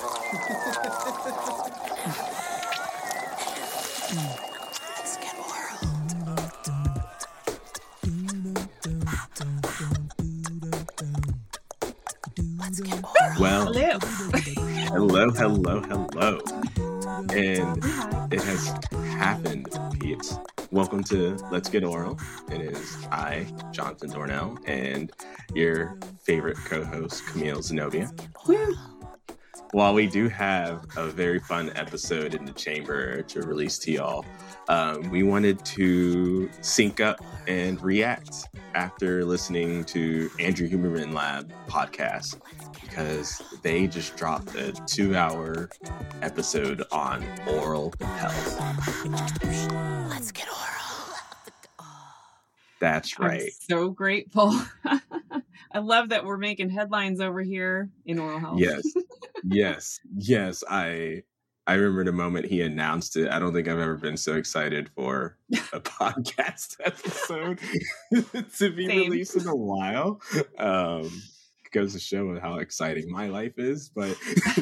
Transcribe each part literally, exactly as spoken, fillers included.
Well, Hello. hello, hello, hello. And it has happened, peeps. Welcome to Let's Get Oral. It is I, Jonathan Dornell, and your favorite co-host, Camille Zenobia. Woo. While we do have a very fun episode in the chamber to release to y'all, um, we wanted to sync up and react after listening to Andrew Huberman Lab podcast, because they just dropped a two-hour episode on oral health. Let's get oral. That's right. I'm so grateful. I love that we're making headlines over here in oral health. Yes, yes, yes. I I remember the moment he announced it. I don't think I've ever been so excited for a podcast episode to be Same. released in a while. Um, goes to show how exciting my life is, but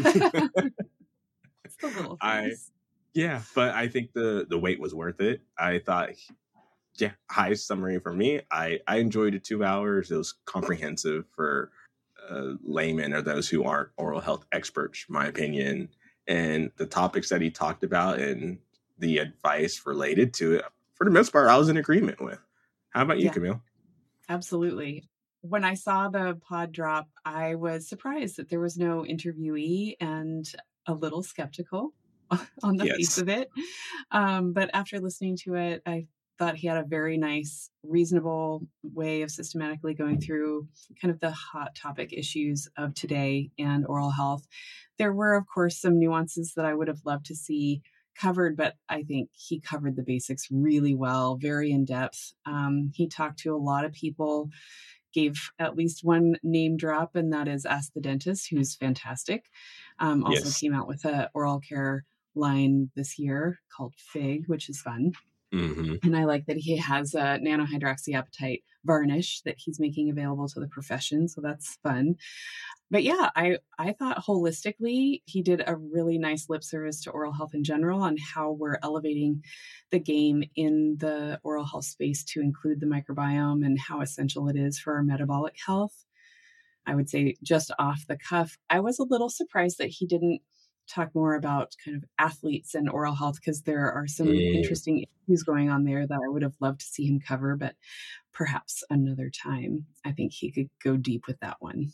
It's the little I things. yeah, but I think the the wait was worth it. I thought, yeah, high summary for me. I I enjoyed the two hours. It was comprehensive for uh, laymen or those who aren't oral health experts, in my opinion. And the topics that he talked about and the advice related to it, for the most part, I was in agreement with. How about you, Yeah. Camille? Absolutely. When I saw the pod drop, I was surprised that there was no interviewee and a little skeptical on the Yes. face of it. Um, but after listening to it, I thought he had a very nice, reasonable way of systematically going through kind of the hot topic issues of today and oral health. There were, of course, some nuances that I would have loved to see covered, but I think he covered the basics really well, very in depth. Um, he talked to a lot of people, gave at least one name drop, and that is Ask the Dentist, who's fantastic. Um, also Yes. came out with a oral care line this year called FIG, which is fun. Mm-hmm. And I like that he has a nanohydroxyapatite varnish that he's making available to the profession. So that's fun. But yeah, I, I thought holistically, he did a really nice lip service to oral health in general on how we're elevating the game in the oral health space to include the microbiome and how essential it is for our metabolic health. I would say just off the cuff, I was a little surprised that he didn't talk more about kind of athletes and oral health, because there are some Mm. interesting issues going on there that I would have loved to see him cover, but perhaps another time. I think he could go deep with that one.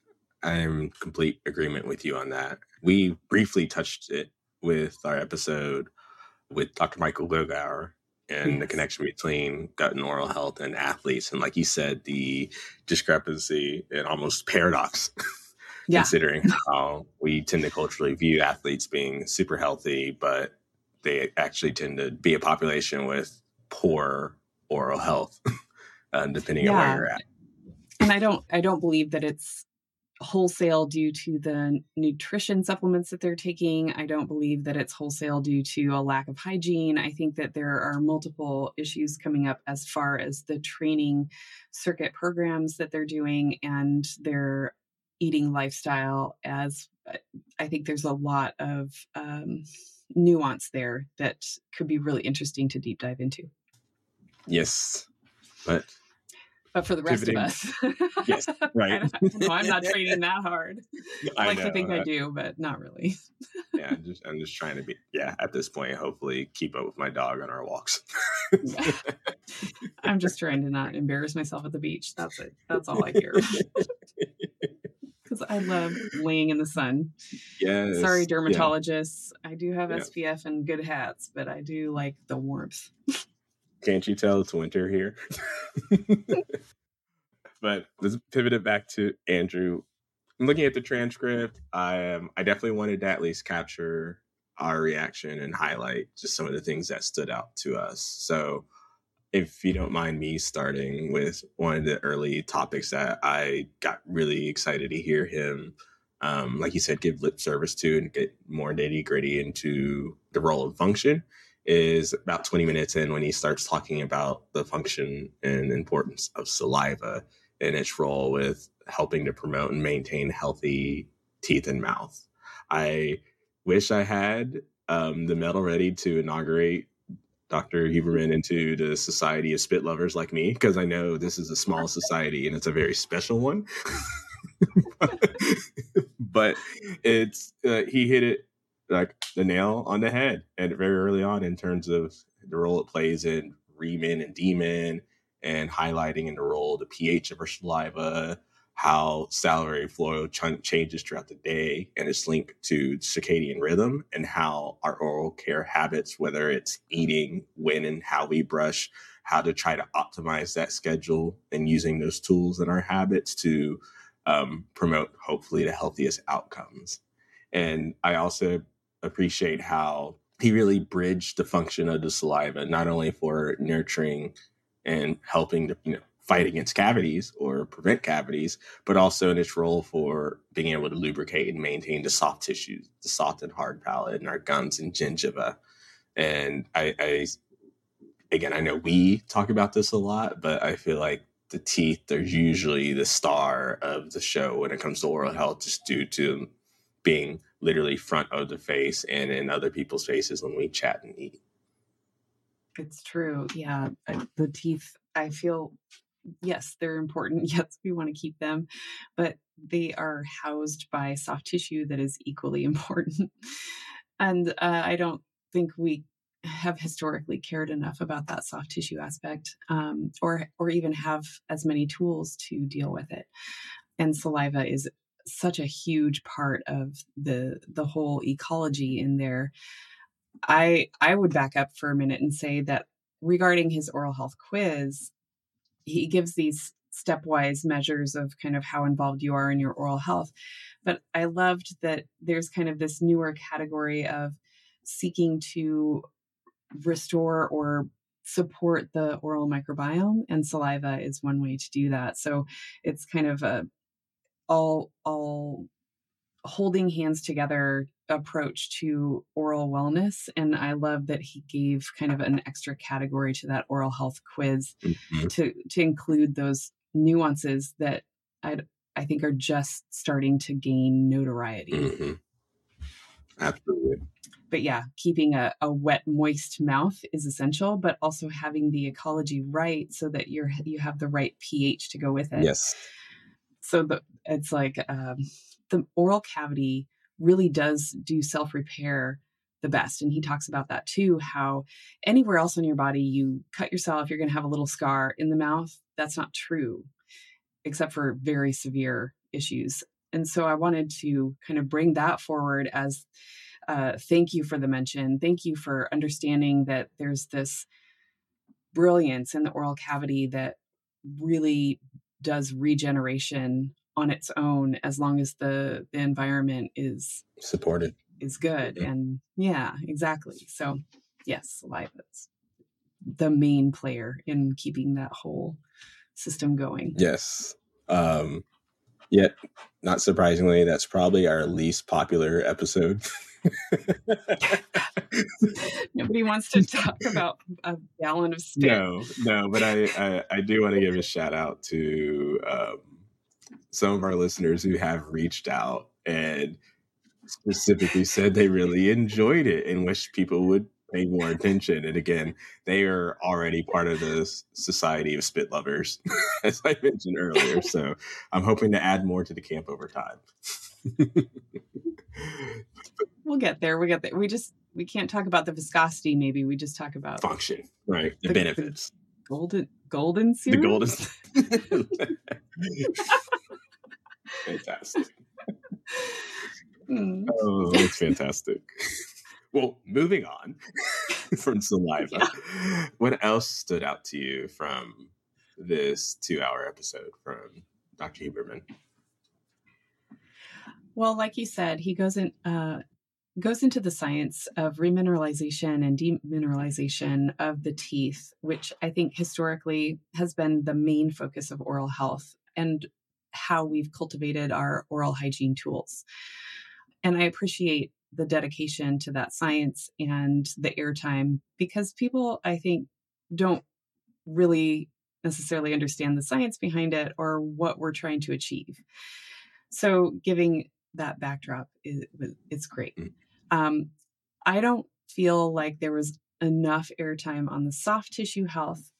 I'm in complete agreement with you on that. We briefly touched it with our episode with Doctor Michael Gogauer and Yes. the connection between gut and oral health and athletes. And like you said, the discrepancy and almost paradox, Yeah. considering how we tend to culturally view athletes being super healthy, but they actually tend to be a population with poor oral health, uh, depending on where Yeah. you're at. And I don't, I don't believe that it's wholesale due to the nutrition supplements that they're taking. I don't believe that it's wholesale due to a lack of hygiene. I think that there are multiple issues coming up as far as the training circuit programs that they're doing and their eating lifestyle. As I think there's a lot of um, nuance there that could be really interesting to deep dive into. Yes, but But for the rest pivoting- of us, yes, right. I don't know, I'm not training that hard. I I like know, to think I uh, do, but not really. yeah, I'm just, I'm just trying to be, yeah, at this point, hopefully keep up with my dog on our walks. I'm just trying to not embarrass myself at the beach. That's it. That's all I care. Because I love laying in the sun. Yes. Sorry, yeah. dermatologists. I do have Yeah. S P F and good hats, but I do like the warmth. Can't you tell it's winter here? But let's pivot it back to Andrew. I'm looking at the transcript. I um, I definitely wanted to at least capture our reaction and highlight just some of the things that stood out to us. So if you don't mind me starting with one of the early topics that I got really excited to hear him, um, like you said, give lip service to and get more nitty gritty into the role of function, is about twenty minutes in when he starts talking about the function and importance of saliva and its role with helping to promote and maintain healthy teeth and mouth. I wish I had um, the medal ready to inaugurate Doctor Huberman into the Society of Spit Lovers like me, because I know this is a small society and it's a very special one. But it's uh, he hit it like the nail on the head, and very early on in terms of the role it plays in remin and demin, and highlighting in the role the pH of our saliva, how salivary flow ch- changes throughout the day and it's linked to circadian rhythm, and how our oral care habits, whether it's eating, when and how we brush, how to try to optimize that schedule, and using those tools in our habits to um, promote hopefully the healthiest outcomes. And I also appreciate how he really bridged the function of the saliva, not only for nurturing and helping to, you know, fight against cavities or prevent cavities, but also in its role for being able to lubricate and maintain the soft tissues, the soft and hard palate in our gums and gingiva. And I, I again, I know we talk about this a lot, but I feel like the teeth are usually the star of the show when it comes to oral health, just due to being literally front of the face and in other people's faces when we chat and eat. It's true. Yeah. The teeth, I feel, yes, they're important. Yes, we want to keep them, but they are housed by soft tissue that is equally important. And uh, I don't think we have historically cared enough about that soft tissue aspect, um, or or even have as many tools to deal with it. And saliva is such a huge part of the the whole ecology in there. I I would back up for a minute and say that regarding his oral health quiz, he gives these stepwise measures of kind of how involved you are in your oral health. But I loved that there's kind of this newer category of seeking to restore or support the oral microbiome, and saliva is one way to do that. So it's kind of a all all holding hands together approach to oral wellness. And I love that he gave kind of an extra category to that oral health quiz Mm-hmm. to to include those nuances that I I think are just starting to gain notoriety. Mm-hmm. Absolutely. But yeah, keeping a, a wet, moist mouth is essential, but also having the ecology right so that you're you have the right pH to go with it. Yes. So the it's like um, the oral cavity really does do self-repair the best. And he talks about that too, how anywhere else on your body, you cut yourself, you're going to have a little scar. In the mouth, that's not true, except for very severe issues. And so I wanted to kind of bring that forward as uh, thank you for the mention. Thank you for understanding that there's this brilliance in the oral cavity that really does regeneration on its own, as long as the, the environment is supported, is good. Mm-hmm. And yeah, exactly. So yes, saliva is the main player in keeping that whole system going. Yes. Um, yet, not surprisingly, that's probably our least popular episode. Nobody wants to talk about a gallon of spit. No, no, but I, I, I do want to give a shout out to um, some of our listeners who have reached out and specifically said they really enjoyed it and wish people would pay more attention. And again, they are already part of the Society of Spit Lovers, as I mentioned earlier. So I'm hoping to add more to the camp over time. We'll get there. We get there. We just we can't talk about the viscosity. Maybe we just talk about function, right? The, the benefits. The golden golden serum. The golden. Fantastic. Mm. Oh, it's fantastic. Well, moving on from saliva, yeah. What else stood out to you from this two-hour episode from Doctor Huberman? Well, like you said, he goes in uh, goes into the science of remineralization and demineralization of the teeth, which I think historically has been the main focus of oral health and how we've cultivated our oral hygiene tools. And I appreciate the dedication to that science and the airtime, because people, I think, don't really necessarily understand the science behind it or what we're trying to achieve. So giving that backdrop is it's great. Mm. Um, I don't feel like there was enough airtime on the soft tissue health,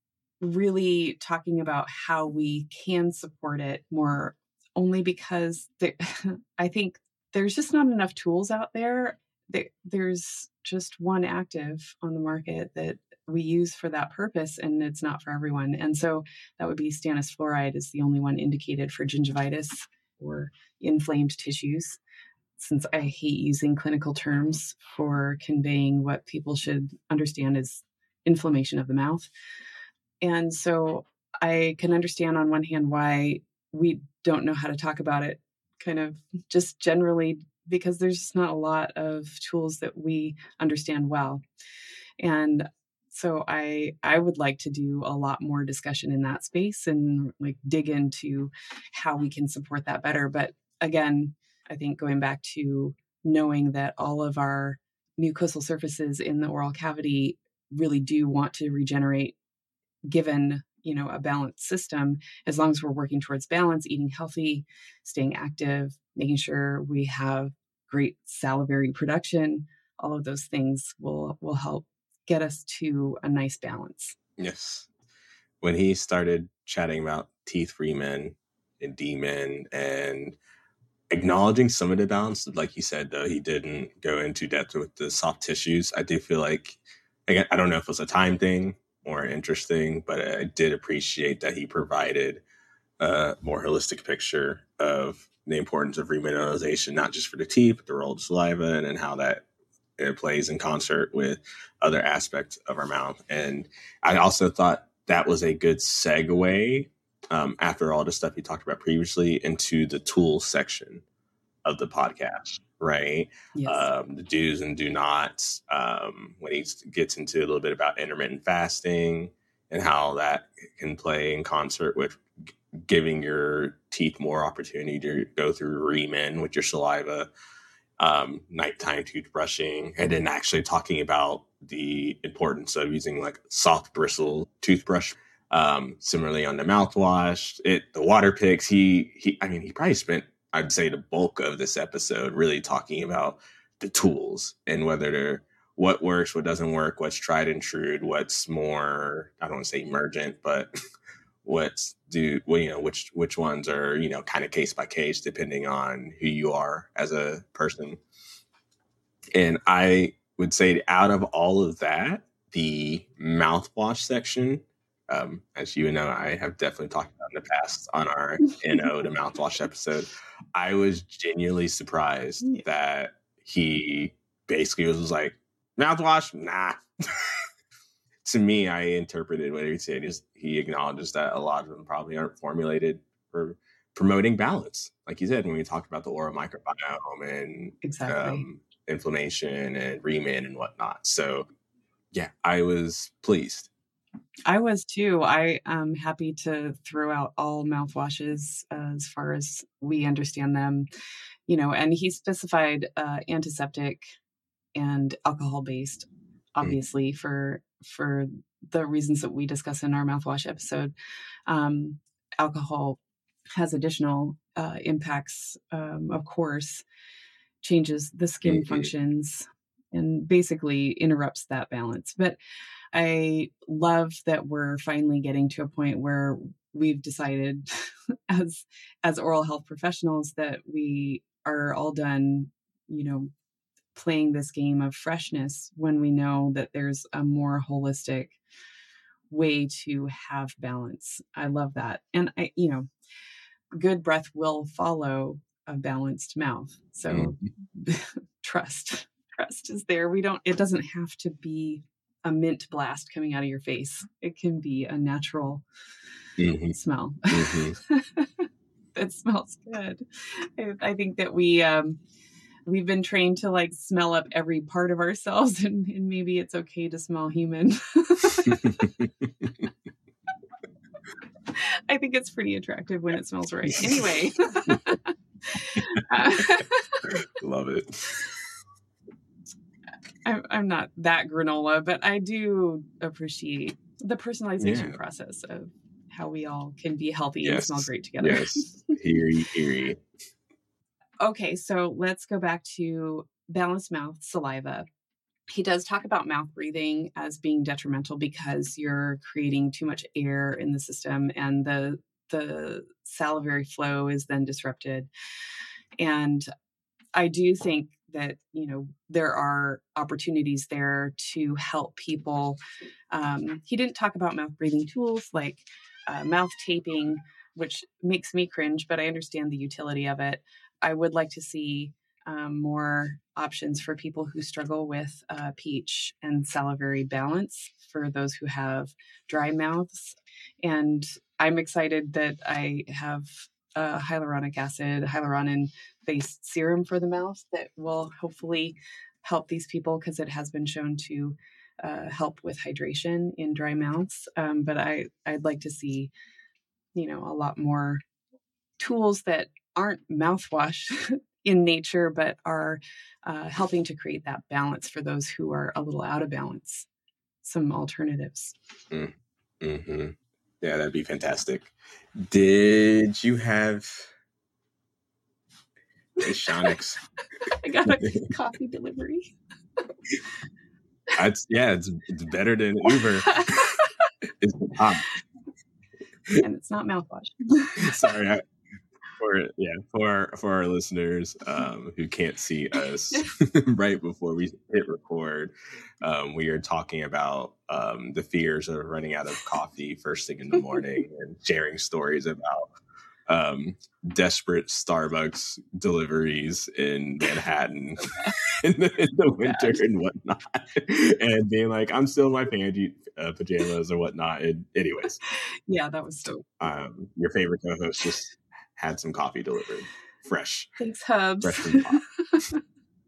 really talking about how we can support it more, only because there, I think there's just not enough tools out there. there. There's just one active on the market that we use for that purpose, and it's not for everyone. And so that would be stannous fluoride is the only one indicated for gingivitis or inflamed tissues, since I hate using clinical terms for conveying what people should understand as inflammation of the mouth. And so I can understand on one hand why we don't know how to talk about it kind of just generally, because there's just not a lot of tools that we understand well. And so I I would like to do a lot more discussion in that space and like dig into how we can support that better. But again, I think going back to knowing that all of our mucosal surfaces in the oral cavity really do want to regenerate given, you know, a balanced system, as long as we're working towards balance, eating healthy, staying active, making sure we have great salivary production, all of those things will will help get us to a nice balance. Yes. When he started chatting about teeth-free men and D-men and acknowledging some of the balance, like you said, though, he didn't go into depth with the soft tissues. I do feel like, again, I don't know if it was a time thing or interesting, but I did appreciate that he provided a more holistic picture of the importance of remineralization, not just for the teeth, but the role of saliva and, and how that it plays in concert with other aspects of our mouth. And I also thought that was a good segue, um, after all the stuff you talked about previously, into the tools section of the podcast, right? Yes. Um, the do's and do nots, um, when he gets into a little bit about intermittent fasting and how that can play in concert with g- giving your teeth more opportunity to go through remin with your saliva, um, nighttime toothbrushing, and then actually talking about the importance of using like soft bristle toothbrush. Um, similarly on the mouthwash, it the water picks. He he. I mean, he probably spent, I'd say, the bulk of this episode really talking about the tools and whether they're what works, what doesn't work, what's tried and true, what's more, I don't want to say emergent, but what's do well, you know, which which ones are, you know, kind of case by case depending on who you are as a person. And I would say out of all of that, the mouthwash section, um, as you know, I have definitely talked about in the past on our N O the mouthwash episode, I was genuinely surprised Yeah. that he basically was like, mouthwash, nah. To me, I interpreted what he said is he acknowledges that a lot of them probably aren't formulated for promoting balance. Like you said, when we talked about the oral microbiome and Exactly. um, inflammation and remin and whatnot. So, yeah, I was pleased. I was too. I am happy to throw out all mouthwashes uh, as far as we understand them, you know, and he specified uh, antiseptic and alcohol based, obviously, mm. for for the reasons that we discuss in our mouthwash episode. Um, alcohol has additional uh, impacts, um, of course, changes the skin mm-hmm. functions and basically interrupts that balance. But I love that we're finally getting to a point where we've decided as as oral health professionals that we are all done, you know, playing this game of freshness when we know that there's a more holistic way to have balance. I love that. And I, you know, good breath will follow a balanced mouth. So mm-hmm. trust, trust is there. We don't, it doesn't have to be a mint blast coming out of your face. It can be a natural mm-hmm. smell. Mm-hmm. That smells good. I, I think that we, um, we've been trained to like smell up every part of ourselves, and, and maybe it's okay to smell human. I think it's pretty attractive when it smells right. Anyway. uh, Love it. I'm, I'm not that granola, but I do appreciate the personalization yeah. process of how we all can be healthy yes. and smell great together. Yes. Hear ye, hear ye. Okay, so let's go back to balanced mouth saliva. He does talk about mouth breathing as being detrimental because you're creating too much air in the system and the the salivary flow is then disrupted. And I do think that, you know, there are opportunities there to help people. Um, he didn't talk about mouth breathing tools like uh, mouth taping, which makes me cringe, but I understand the utility of it. I would like to see um, more options for people who struggle with uh, peach and salivary balance for those who have dry mouths. And I'm excited that I have uh, hyaluronic acid, hyaluronan based serum for the mouth that will hopefully help these people because it has been shown to uh, help with hydration in dry mouths. Um, but I, I'd like to see, you know, a lot more tools that aren't mouthwash in nature, but are uh, helping to create that balance for those who are a little out of balance. Some alternatives. Mm. Mm-hmm. Yeah, that'd be fantastic. Did you have Shonix? I got a coffee delivery. It's, yeah, it's it's better than Uber. It's hot. And it's not mouthwash. Sorry, I, for yeah for for our listeners um, who can't see us right before we hit record, um, we are talking about um, the fears of running out of coffee first thing in the morning and sharing stories about um, desperate Starbucks deliveries in Manhattan in the, in the winter and whatnot, and being like, I'm still in my panty uh, pajamas or whatnot. And anyways, yeah, that was so. Um, your favorite co-host just had some coffee delivered, fresh. Thanks, Hubs. Fresh from the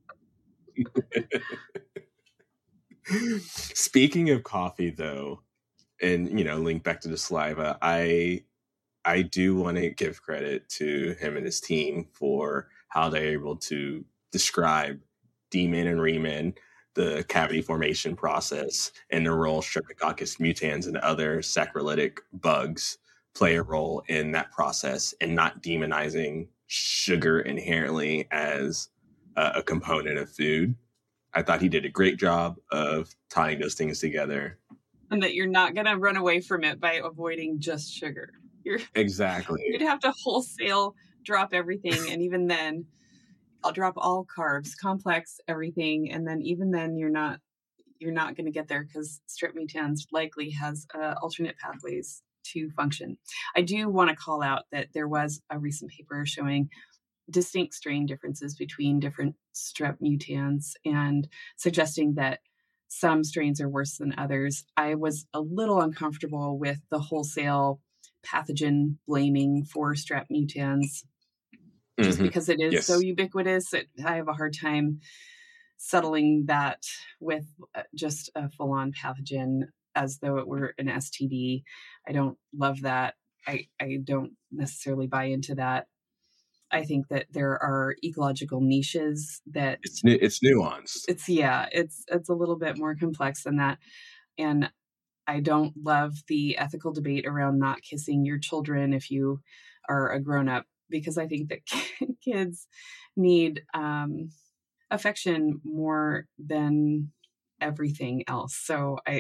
pot. Speaking of coffee, though, and you know, link back to the saliva, I I do want to give credit to him and his team for how they're able to describe D-min and Riemann, the cavity formation process, and the role Streptococcus mutans and other saccharolytic bugs play a role in that process, and not demonizing sugar inherently as uh, a component of food. I thought he did a great job of tying those things together. And that you're not going to run away from it by avoiding just sugar. You're, exactly. You'd have to wholesale drop everything. And even then, I'll drop all carbs, complex, everything. And then even then, you're not you're not going to get there because strep mutans likely has uh, alternate pathways to function. I do want to call out that there was a recent paper showing distinct strain differences between different strep mutans and suggesting that some strains are worse than others. I was a little uncomfortable with the wholesale pathogen blaming for strep mutans just mm-hmm. because it is yes. so ubiquitous. It, I have a hard time settling that with just a full-on pathogen as though it were an S T D. I don't love that. I, I don't necessarily buy into that. I think that there are ecological niches that it's it's nuanced. It's yeah, it's it's a little bit more complex than that. And I don't love the ethical debate around not kissing your children if you are a grown-up, because I think that kids need um, affection more than everything else. So I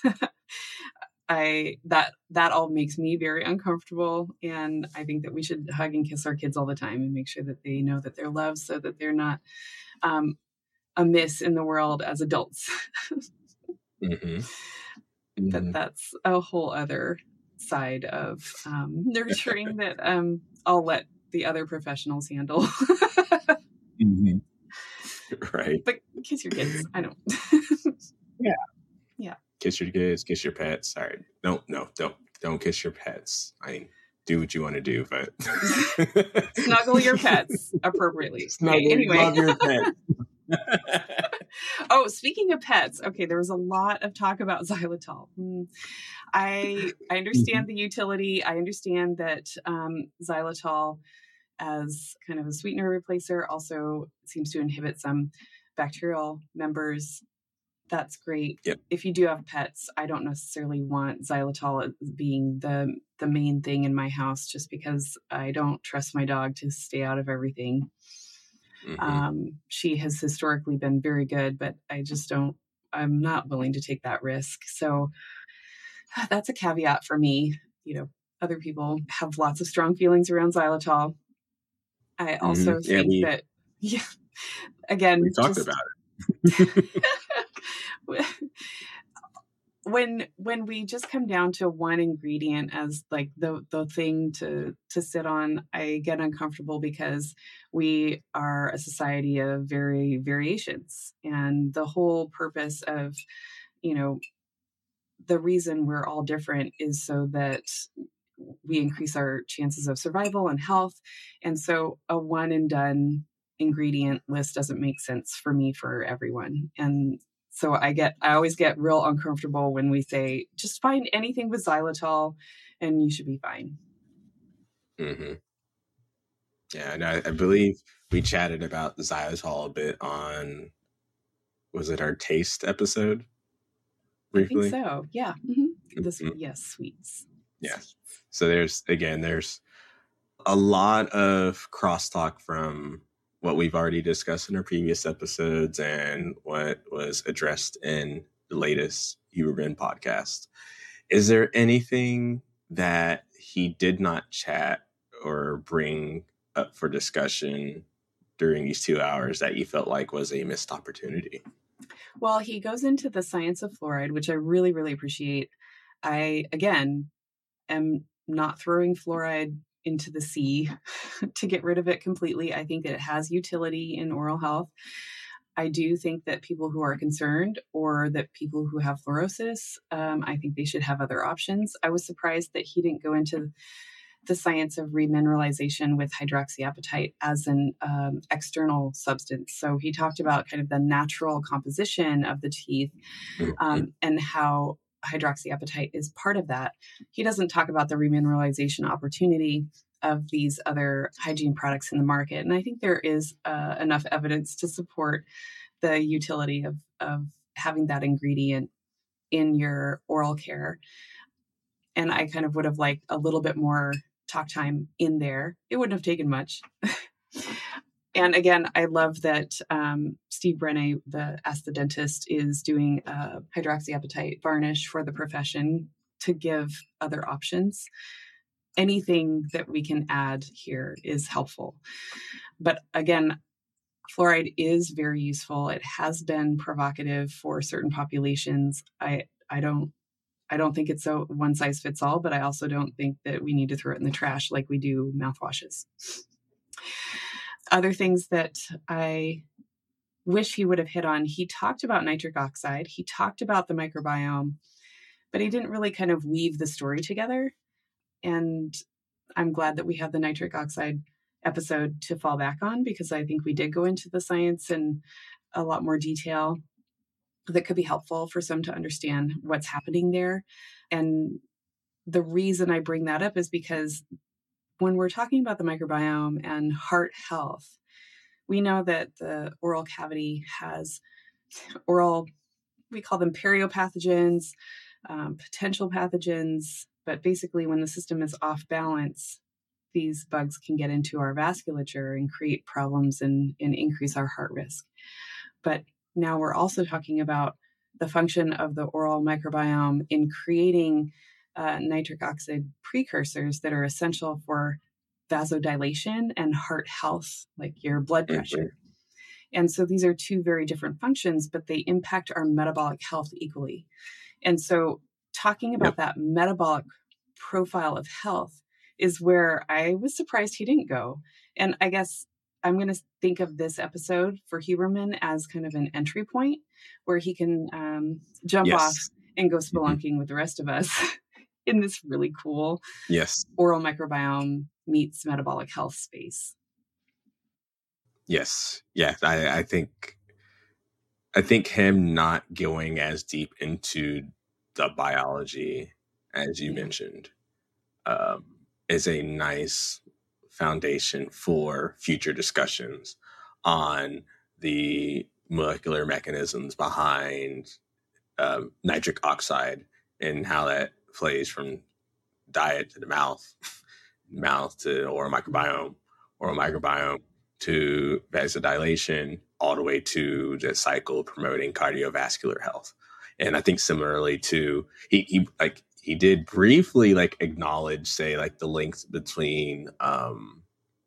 I that that all makes me very uncomfortable, and I think that we should hug and kiss our kids all the time and make sure that they know that they're loved, so that they're not um, amiss in the world as adults. mm-hmm. But mm-hmm. that's a whole other side of um, nurturing that um, I'll let the other professionals handle. mm-hmm. Right. But kiss your kids. I don't. yeah. Yeah. Kiss your kids, kiss your pets. All right. No, no, don't, don't kiss your pets. I mean, do what you want to do, but snuggle your pets appropriately. Snuggle, okay, anyway. Love your pets. Oh, speaking of pets, okay, there was a lot of talk about xylitol. Mm. I I understand the utility. I understand that um, xylitol as kind of a sweetener replacer also seems to inhibit some bacterial members. That's great. Yep. If you do have pets, I don't necessarily want xylitol being the the main thing in my house, just because I don't trust my dog to stay out of everything. Mm-hmm. Um, she has historically been very good, but I just don't, I'm not willing to take that risk. So that's a caveat for me. You know, other people have lots of strong feelings around xylitol. I Mm-hmm. also Yeah, think we that, yeah, again, we talked just about it. when when we just come down to one ingredient as like the the thing to to sit on, I get uncomfortable because we are a society of very variations, and the whole purpose of, you know, the reason we're all different is so that we increase our chances of survival and health. And so a one and done ingredient list doesn't make sense for me for everyone. And so I get, I always get real uncomfortable when we say, just find anything with xylitol and you should be fine. Mm-hmm. Yeah, and I, I believe we chatted about xylitol a bit on, was it our taste episode? Briefly? I think Briefly? so. Yeah. Mm-hmm. This, mm-hmm. yes, sweets. Yeah. So there's, again, there's a lot of crosstalk from what we've already discussed in our previous episodes and what was addressed in the latest Huberman podcast. Is there anything that he did not chat or bring up for discussion during these two hours that you felt like was a missed opportunity? Well, he goes into the science of fluoride, which I really, really appreciate. I, again, am not throwing fluoride into the sea to get rid of it completely. I think that it has utility in oral health. I do think that people who are concerned or that people who have fluorosis, um, I think they should have other options. I was surprised that he didn't go into the science of remineralization with hydroxyapatite as an um, external substance. So he talked about kind of the natural composition of the teeth um, and how hydroxyapatite is part of that. He doesn't talk about the remineralization opportunity of these other hygiene products in the market. And I think there is uh, enough evidence to support the utility of, of having that ingredient in your oral care. And I kind of would have liked a little bit more talk time in there. It wouldn't have taken much. And again, I love that um, Steve Brenne, the Ask the Dentist, is doing a hydroxyapatite varnish for the profession to give other options. Anything that we can add here is helpful. But again, fluoride is very useful. It has been provocative for certain populations. I I don't I don't think it's a one size fits all, but I also don't think that we need to throw it in the trash like we do mouthwashes. Other things that I wish he would have hit on, he talked about nitric oxide, he talked about the microbiome, but he didn't really kind of weave the story together. And I'm glad that we have the nitric oxide episode to fall back on, because I think we did go into the science in a lot more detail that could be helpful for some to understand what's happening there. And the reason I bring that up is because when we're talking about the microbiome and heart health, we know that the oral cavity has oral, we call them periopathogens, um, potential pathogens, but basically when the system is off balance, these bugs can get into our vasculature and create problems and, and increase our heart risk. But now we're also talking about the function of the oral microbiome in creating uh, nitric oxide precursors that are essential for vasodilation and heart health, like your blood pressure. Mm-hmm. And so these are two very different functions, but they impact our metabolic health equally. And so talking about yep. that metabolic profile of health is where I was surprised he didn't go. And I guess I'm going to think of this episode for Huberman as kind of an entry point where he can um, jump yes. off and go spelunking mm-hmm. with the rest of us in this really cool yes. oral microbiome meets metabolic health space. Yes. Yeah. I, I think, I think him not going as deep into the biology, as you yeah. mentioned, um, is a nice foundation for future discussions on the molecular mechanisms behind um, nitric oxide and how that plays from diet to the mouth, mouth to oral microbiome, oral microbiome to vasodilation, all the way to the cycle promoting cardiovascular health. And I think similarly to he, he like he did briefly like acknowledge, say, like the links between um,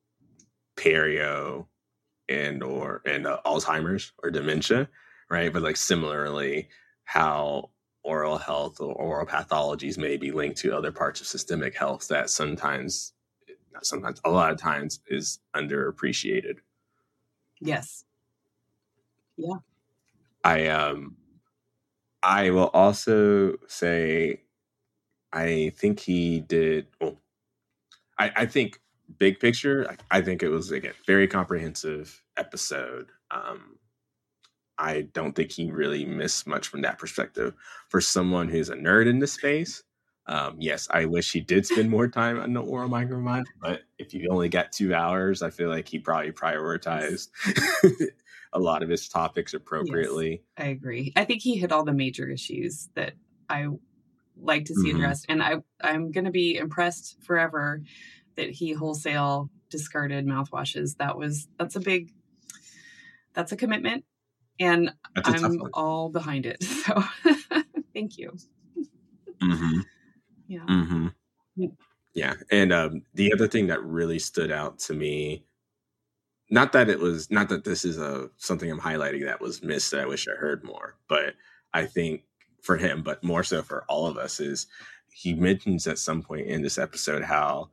perio and or and uh, Alzheimer's or dementia, right? But like similarly, how oral health or oral pathologies may be linked to other parts of systemic health that sometimes, not sometimes, a lot of times is underappreciated. Yes. Yeah. I um I will also say I think he did well, I, I think big picture, I, I think it was again very comprehensive episode. Um I don't think he really missed much from that perspective. For someone who's a nerd in this space, um, yes, I wish he did spend more time on the oral microbiome. But if you only got two hours, I feel like he probably prioritized a lot of his topics appropriately. Yes, I agree. I think he hit all the major issues that I like to see mm-hmm. addressed, and I I'm going to be impressed forever that he wholesale discarded mouthwashes. That was that's a big that's a commitment. And I'm all behind it. So thank you. Mm-hmm. Yeah. Mm-hmm. Yeah. And um, the other thing that really stood out to me, not that it was, not that this is a something I'm highlighting that was missed that I wish I heard more, but I think for him, but more so for all of us, is he mentions at some point in this episode how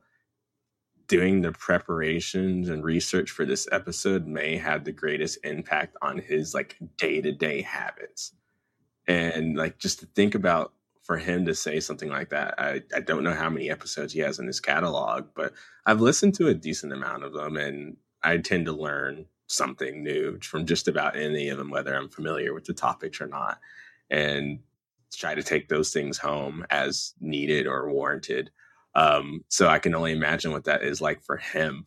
doing the preparations and research for this episode may have the greatest impact on his like day-to-day habits. And like, just to think about, for him to say something like that, I, I don't know how many episodes he has in his catalog, but I've listened to a decent amount of them, and I tend to learn something new from just about any of them, whether I'm familiar with the topics or not, and try to take those things home as needed or warranted. Um, so I can only imagine what that is like for him.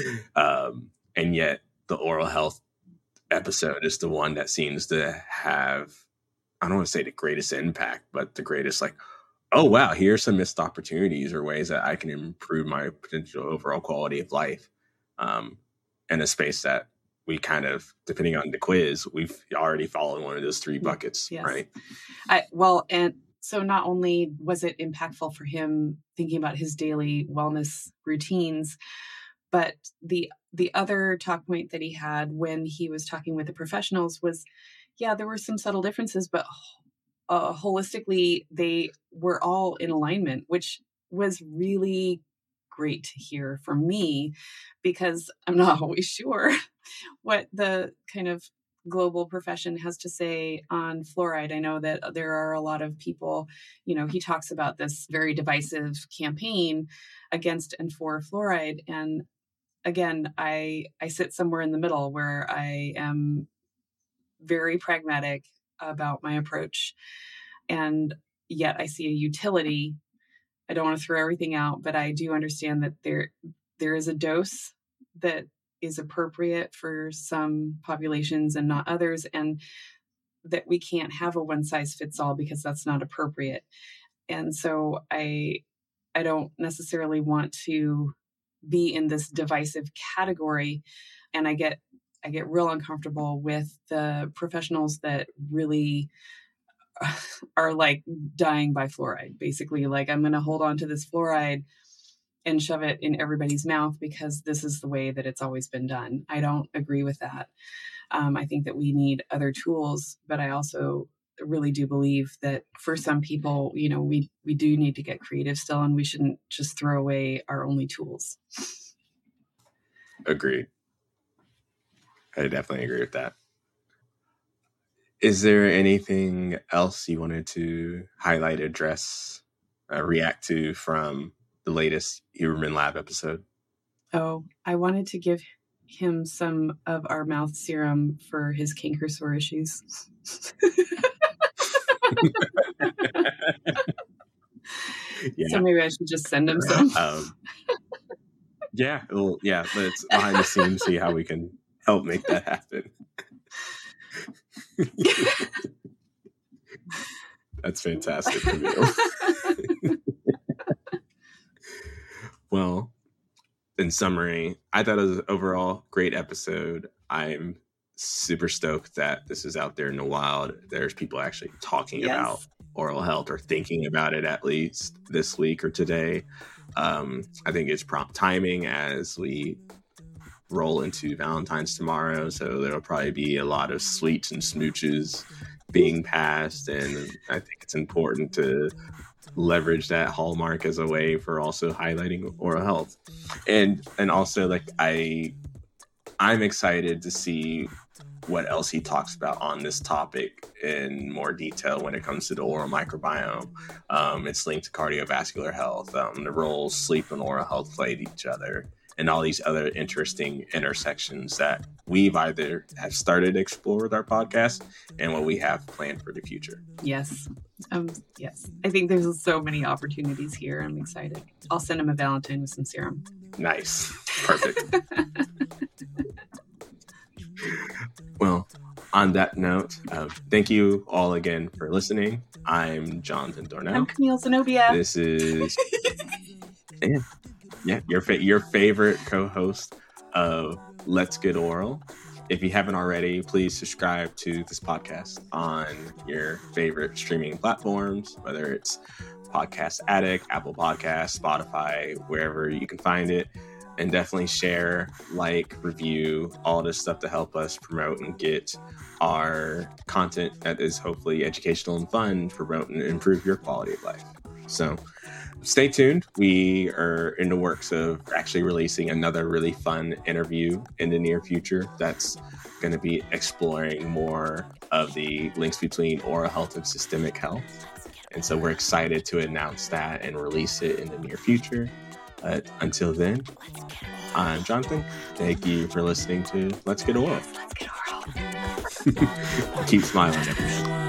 um, and yet the oral health episode is the one that seems to have, I don't want to say the greatest impact, but the greatest like, oh, wow, here's some missed opportunities or ways that I can improve my potential overall quality of life. Um, in a space that we kind of, depending on the quiz, we've already fallen one of those three buckets, yes. Right? I, well, and so not only was it impactful for him thinking about his daily wellness routines, but the the other talk point that he had when he was talking with the professionals was, yeah, there were some subtle differences, but uh, holistically, they were all in alignment, which was really great to hear from me, because I'm not always sure what the kind of global profession has to say on fluoride. I know that there are a lot of people, you know, he talks about this very divisive campaign against and for fluoride. And again, I, I sit somewhere in the middle where I am very pragmatic about my approach. And yet I see a utility. I don't want to throw everything out, but I do understand that there, there is a dose that is appropriate for some populations and not others, and that we can't have a one size fits all, because that's not appropriate. And so I, I don't necessarily want to be in this divisive category. And I get, I get real uncomfortable with the professionals that really are like dying by fluoride, basically. Like, I'm going to hold on to this fluoride and shove it in everybody's mouth because this is the way that it's always been done. I don't agree with that. Um, I think that we need other tools, but I also really do believe that for some people, you know, we, we do need to get creative still, and we shouldn't just throw away our only tools. Agreed. I definitely agree with that. Is there anything else you wanted to highlight, address, uh, react to from the latest Huberman Lab episode? Oh, I wanted to give him some of our mouth serum for his canker sore issues. Yeah. So maybe I should just send him some. Um, yeah, well, yeah, let's behind the scenes see how we can help make that happen. That's fantastic, Camille. Well, in summary, I thought it was an overall great episode. I'm super stoked that this is out there in the wild. There's people actually talking yes. about oral health, or thinking about it at least this week or today. Um, I think it's prompt timing as we roll into Valentine's tomorrow. So there'll probably be a lot of sweets and smooches being passed. And I think it's important to leverage that hallmark as a way for also highlighting oral health. And, and also like, I, I'm excited to see what else he talks about on this topic in more detail when it comes to the oral microbiome. Um, it's linked to cardiovascular health, um, the roles sleep and oral health play to each other, and all these other interesting intersections that we've either have started to explore with our podcast and what we have planned for the future. Yes. Um, yes. I think there's so many opportunities here. I'm excited. I'll send him a Valentine with some serum. Nice. Perfect. Well, on that note, uh, thank you all again for listening. I'm Jonathan Dornell. I'm Camille Zenobia. This is yeah, yeah your fa- your favorite co-host of Let's Get Oral. If you haven't already, please subscribe to this podcast on your favorite streaming platforms, whether it's Podcast Addict, Apple Podcasts, Spotify, wherever you can find it. And definitely share, like, review, all this stuff to help us promote and get our content that is hopefully educational and fun, promote and improve your quality of life. So stay tuned. We are in the works of actually releasing another really fun interview in the near future that's going to be exploring more of the links between oral health and systemic health. And so we're excited to announce that and release it in the near future. But until then, I'm Jonathan. Thank you for listening to Let's Get Oral. Let's Get Oral. Keep smiling, everyone.